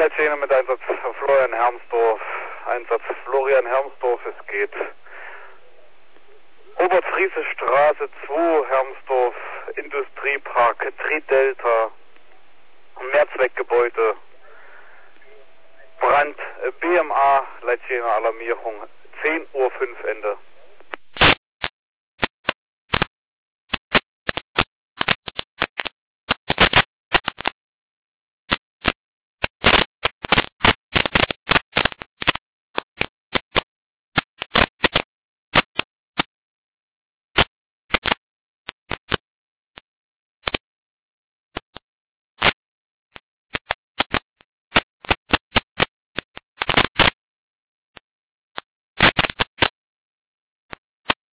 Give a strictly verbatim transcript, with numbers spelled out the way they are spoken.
Leitstelle mit Einsatz Florian Hermsdorf. Einsatz Florian Hermsdorf, es geht. Oberfriese Straße zwei, Hermsdorf, Industriepark, Tri-Delta, Mehrzweckgebäude, Brand, B M A, Leitstelle Alarmierung, zehn Uhr fünf Ende.